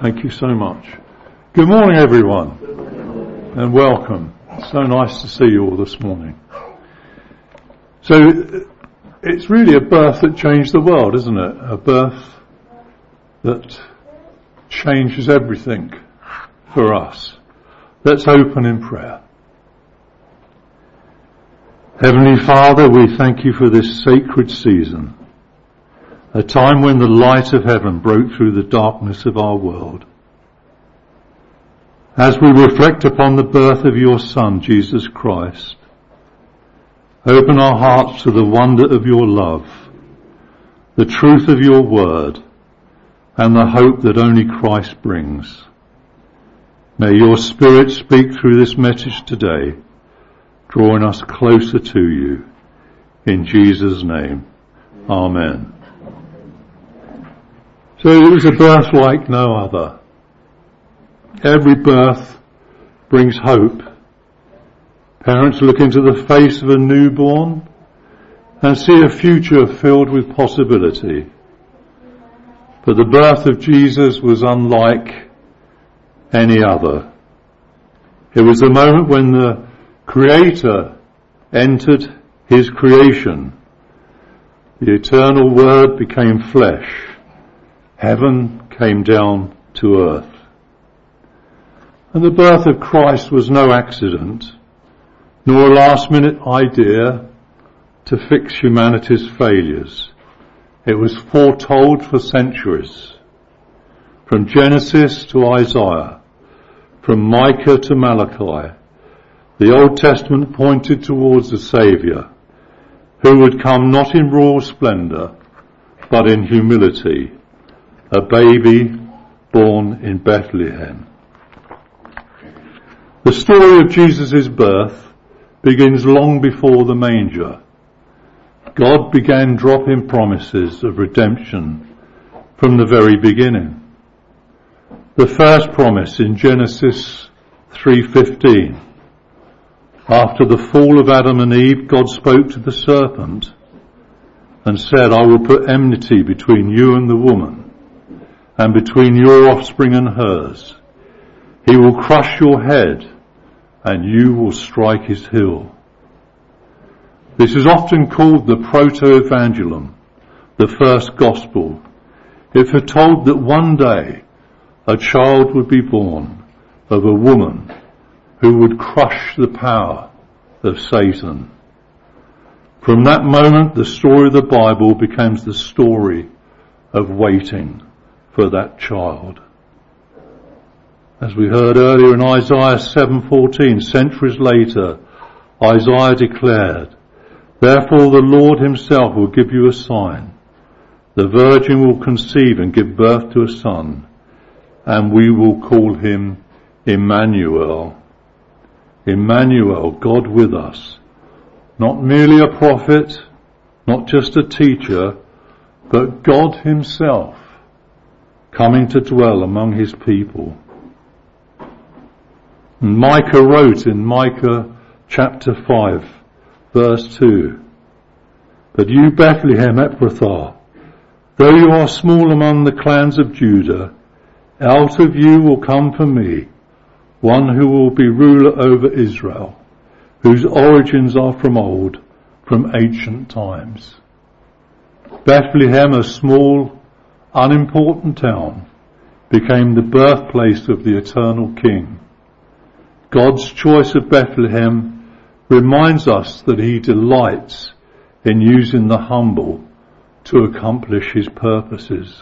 Thank you so much. Good morning, everyone, and welcome. So nice to see you all this morning. So, it's really a birth that changed the world, isn't it? A birth that changes everything for us. Let's open in prayer. Heavenly Father, we thank you for this sacred season, a time when the light of heaven broke through the darkness of our world. As we reflect upon the birth of your Son, Jesus Christ, open our hearts to the wonder of your love, the truth of your word, and the hope that only Christ brings. May your Spirit speak through this message today, drawing us closer to you. In Jesus' name, Amen. So it was a birth like no other. Every birth brings hope. Parents look into the face of a newborn and see a future filled with possibility. But the birth of Jesus was unlike any other. It was the moment when the Creator entered his creation. The eternal Word became flesh. Heaven came down to earth. And the birth of Christ was no accident, nor a last-minute idea to fix humanity's failures. It was foretold for centuries. From Genesis to Isaiah, from Micah to Malachi, the Old Testament pointed towards the Saviour, who would come not in royal splendour, but in humility, a baby born in Bethlehem. The story of Jesus' birth begins long before the manger. God began dropping promises of redemption from the very beginning. The first promise in Genesis 3:15. After the fall of Adam and Eve, God spoke to the serpent and said, I will put enmity between you and the woman, and between your offspring and hers. He will crush your head, and you will strike his heel. This is often called the proto-evangelium, the first gospel. It foretold that one day a child would be born of a woman who would crush the power of Satan. From that moment, the story of the Bible becomes the story of waiting for that child. As we heard earlier in Isaiah 7:14, centuries later, Isaiah declared, therefore the Lord himself will give you a sign. The virgin will conceive and give birth to a son, and we will call him Emmanuel. Emmanuel, God with us. Not merely a prophet, not just a teacher, but God himself coming to dwell among his people. And Micah wrote in Micah chapter 5, verse 2, but you, Bethlehem Ephrathah, though you are small among the clans of Judah, out of you will come for me one who will be ruler over Israel, whose origins are from old, from ancient times. Bethlehem, a small, unimportant town, became the birthplace of the eternal King. God's choice of Bethlehem reminds us that he delights in using the humble to accomplish his purposes.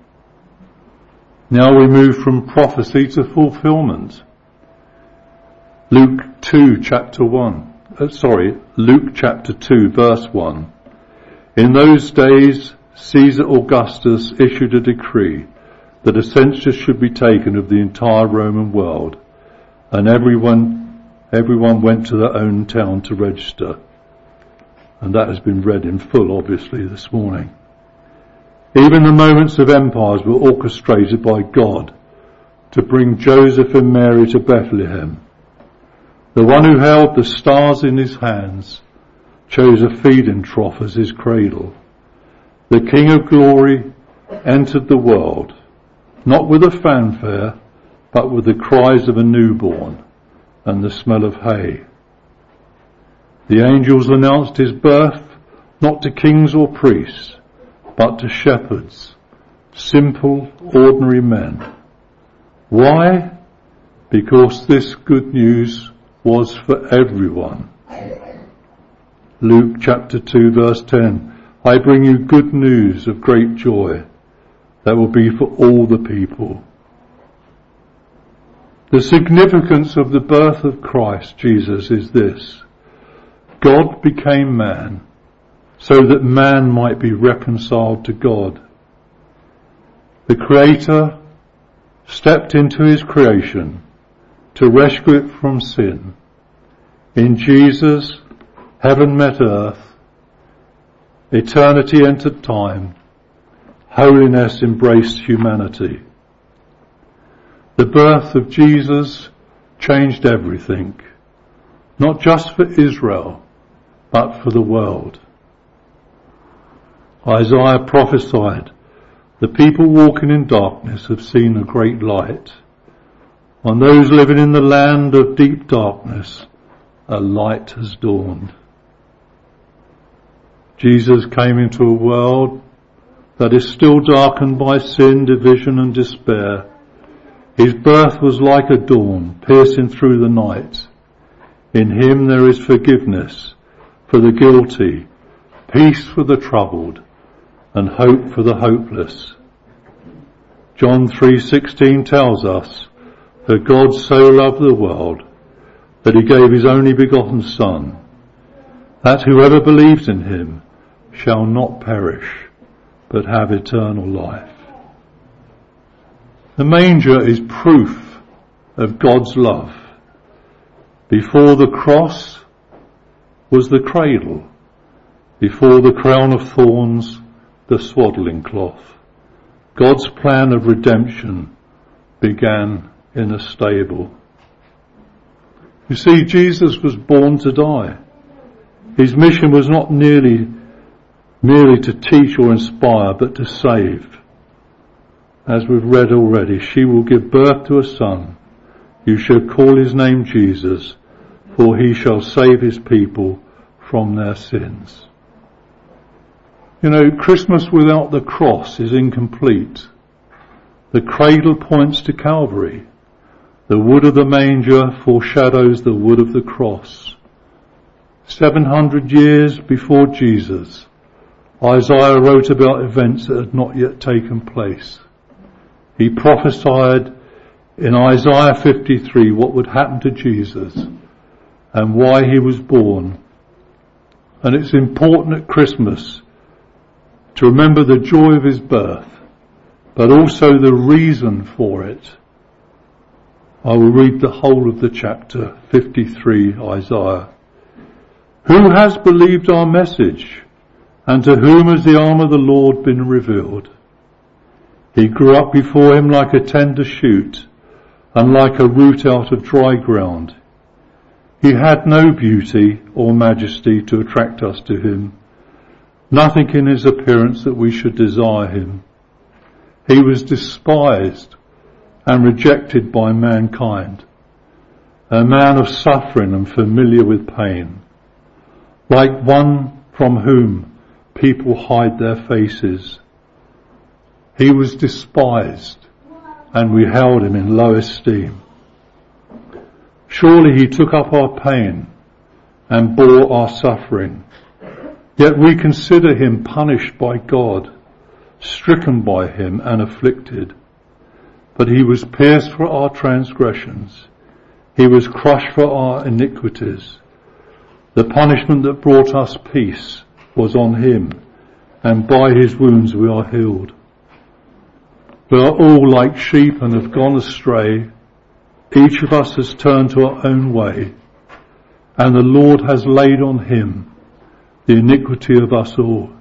Now we move from prophecy to fulfillment. Luke chapter 2, verse 1. In those days, Caesar Augustus issued a decree that a census should be taken of the entire Roman world, and everyone went to their own town to register. And that has been read in full, obviously, this morning. Even the moments of empires were orchestrated by God to bring Joseph and Mary to Bethlehem. The one who held the stars in his hands chose a feeding trough as his cradle. The King of Glory entered the world not with a fanfare, but with the cries of a newborn and the smell of hay. The angels announced his birth not to kings or priests, but to shepherds, simple, ordinary men. Why? Because this good news was for everyone. Luke chapter 2 verse 10, I bring you good news of great joy that will be for all the people. The significance of the birth of Christ Jesus is this: God became man so that man might be reconciled to God. The Creator stepped into his creation to rescue it from sin. In Jesus, heaven met earth, eternity entered time, holiness embraced humanity. The birth of Jesus changed everything, not just for Israel, but for the world. Isaiah prophesied, the people walking in darkness have seen a great light. On those living in the land of deep darkness, a light has dawned. Jesus came into a world that is still darkened by sin, division and despair. His birth was like a dawn piercing through the night. In him there is forgiveness for the guilty, peace for the troubled, and hope for the hopeless. John 3:16 tells us that God so loved the world that he gave his only begotten Son, that whoever believes in him shall not perish, but have eternal life. The manger is proof of God's love. Before the cross was the cradle, before the crown of thorns, the swaddling cloth. God's plan of redemption began in a stable. You see, Jesus was born to die. His mission was not merely to teach or inspire, but to save. As we've read already, she will give birth to a son. You shall call his name Jesus, for he shall save his people from their sins. You know, Christmas without the cross is incomplete. The cradle points to Calvary. The wood of the manger foreshadows the wood of the cross. 700 years before Jesus, Isaiah wrote about events that had not yet taken place. He prophesied in Isaiah 53 what would happen to Jesus and why he was born. And it's important at Christmas to remember the joy of his birth, but also the reason for it. I will read the whole of the chapter 53, Isaiah. Who has believed our message, and to whom has the arm of the Lord been revealed? He grew up before him like a tender shoot, and like a root out of dry ground. He had no beauty or majesty to attract us to him, nothing in his appearance that we should desire him. He was despised and rejected by mankind, a man of suffering and familiar with pain, like one from whom people hide their faces. He was despised, and we held him in low esteem. Surely he took up our pain and bore our suffering. Yet we consider him punished by God, stricken by him and afflicted. But he was pierced for our transgressions. He was crushed for our iniquities. The punishment that brought us peace was on him, and by his wounds we are healed. We are all like sheep and have gone astray. Each of us has turned to our own way, and the Lord has laid on him the iniquity of us all.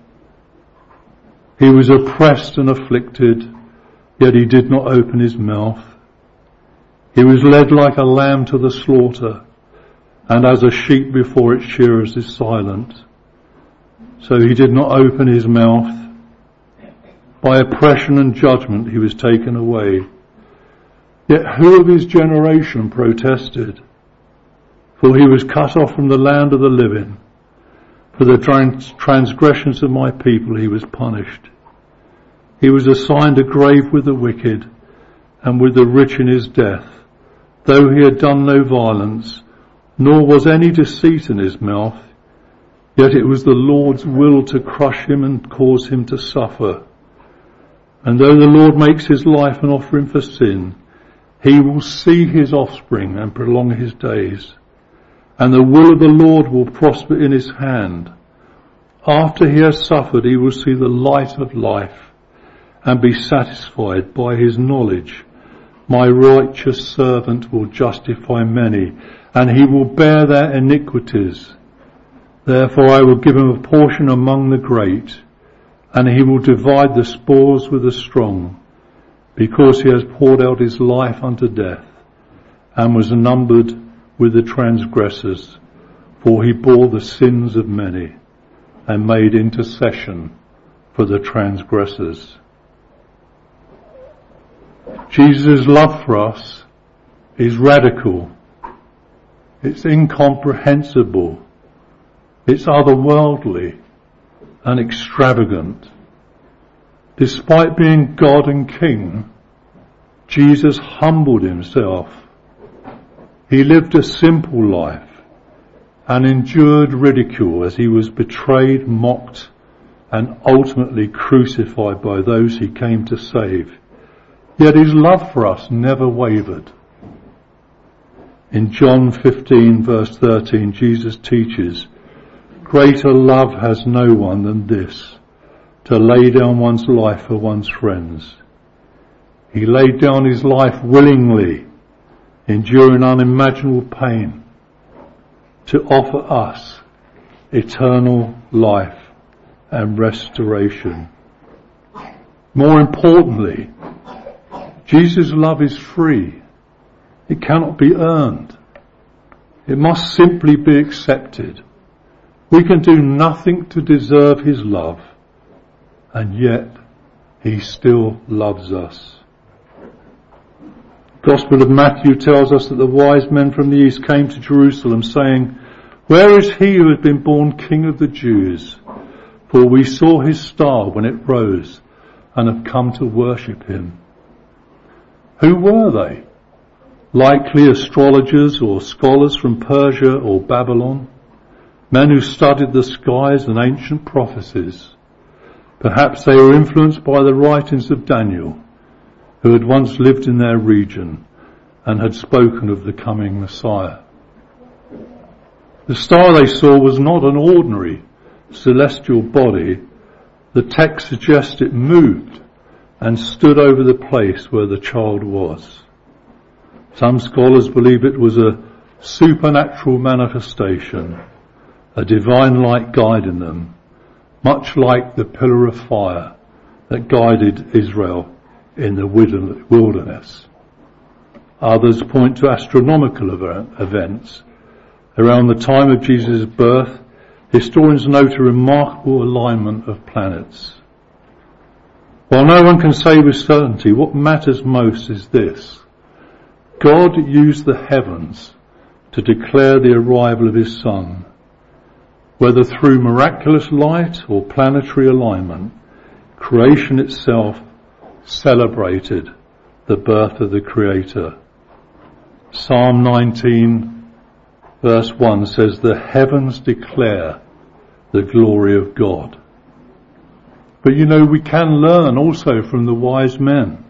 He was oppressed and afflicted, yet he did not open his mouth. He was led like a lamb to the slaughter, and as a sheep before its shearers is silent, so he did not open his mouth. By oppression and judgment he was taken away. Yet who of his generation protested? For he was cut off from the land of the living. For the transgressions of my people he was punished. He was assigned a grave with the wicked, and with the rich in his death, though he had done no violence, nor was any deceit in his mouth. Yet it was the Lord's will to crush him and cause him to suffer. And though the Lord makes his life an offering for sin, he will see his offspring and prolong his days. And the will of the Lord will prosper in his hand. After he has suffered, he will see the light of life and be satisfied by his knowledge. My righteous servant will justify many, and he will bear their iniquities. Therefore I will give him a portion among the great, and he will divide the spoils with the strong, because he has poured out his life unto death, and was numbered with the transgressors. For he bore the sins of many, and made intercession for the transgressors. Jesus' love for us is radical. It's incomprehensible. It's otherworldly and extravagant. Despite being God and King, Jesus humbled himself. He lived a simple life and endured ridicule as he was betrayed, mocked, and ultimately crucified by those he came to save. Yet his love for us never wavered. In John 15 verse 13, Jesus teaches, "Greater love has no one than this, to lay down one's life for one's friends." He laid down his life willingly, enduring unimaginable pain, to offer us eternal life and restoration. More importantly, Jesus' love is free. It cannot be earned. It must simply be accepted. We can do nothing to deserve his love, and yet he still loves us. The Gospel of Matthew tells us that the wise men from the east came to Jerusalem saying, "Where is he who has been born King of the Jews? For we saw his star when it rose and have come to worship him." Who were they? Likely astrologers or scholars from Persia or Babylon, men who studied the skies and ancient prophecies. Perhaps they were influenced by the writings of Daniel, who had once lived in their region and had spoken of the coming Messiah. The star they saw was not an ordinary celestial body. The text suggests it moved and stood over the place where the child was. Some scholars believe it was a supernatural manifestation, a divine light guiding them, much like the pillar of fire that guided Israel in the wilderness. Others point to astronomical events. Around the time of Jesus' birth, historians note a remarkable alignment of planets. While no one can say with certainty, what matters most is this: God used the heavens to declare the arrival of his Son. Whether through miraculous light or planetary alignment, creation itself celebrated the birth of the Creator. Psalm 19 verse 1 says, "The heavens declare the glory of God." But we can learn also from the wise men.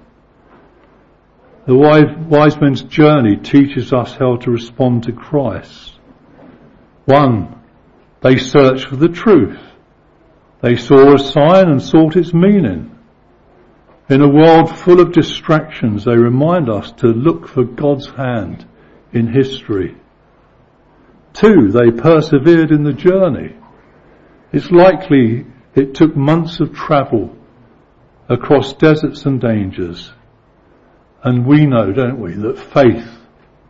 The wise men's journey teaches us how to respond to Christ. 1, they searched for the truth. They saw a sign and sought its meaning. In a world full of distractions, they remind us to look for God's hand in history. 2, they persevered in the journey. It's likely it took months of travel across deserts and dangers. And we know, don't we, that faith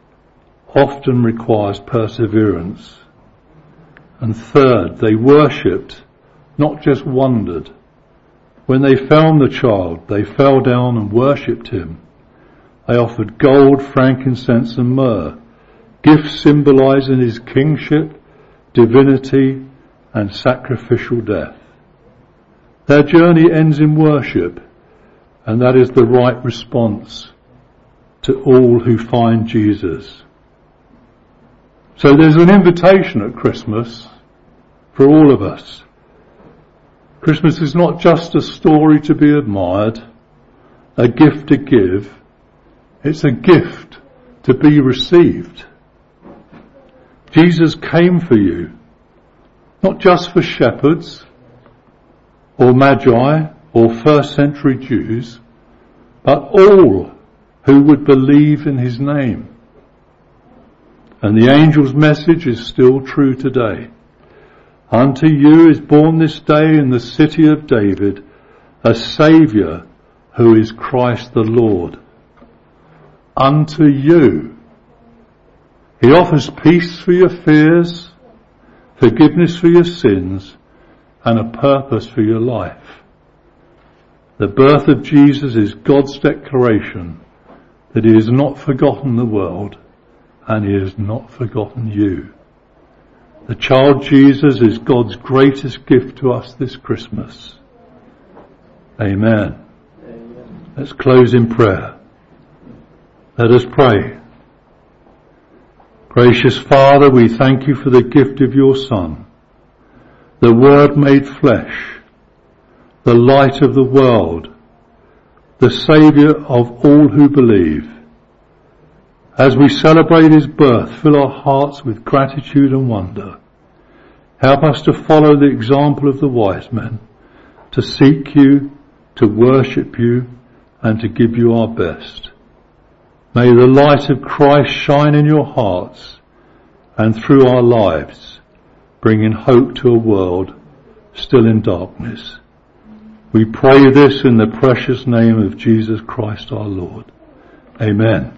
often requires perseverance. And 3rd, they worshipped, not just wondered. When they found the child, they fell down and worshipped him. They offered gold, frankincense and myrrh, gifts symbolizing his kingship, divinity and sacrificial death. Their journey ends in worship, and that is the right response to all who find Jesus. So there's an invitation at Christmas for all of us. Christmas is not just a story to be admired, a gift to give. It's a gift to be received. Jesus came for you, not just for shepherds or magi or first century Jews, but all who would believe in his name. And the angel's message is still true today. Unto you is born this day in the city of David a Saviour who is Christ the Lord. Unto you. He offers peace for your fears, forgiveness for your sins, and a purpose for your life. The birth of Jesus is God's declaration that he has not forgotten the world and he has not forgotten you. The child Jesus is God's greatest gift to us this Christmas. Amen. Let's close in prayer. Let us pray. Gracious Father, we thank you for the gift of your Son, the Word made flesh, the light of the world, the Saviour of all who believe. As we celebrate his birth, fill our hearts with gratitude and wonder. Help us to follow the example of the wise men, to seek you, to worship you, and to give you our best. May the light of Christ shine in your hearts and through our lives, bringing hope to a world still in darkness. We pray this in the precious name of Jesus Christ our Lord. Amen.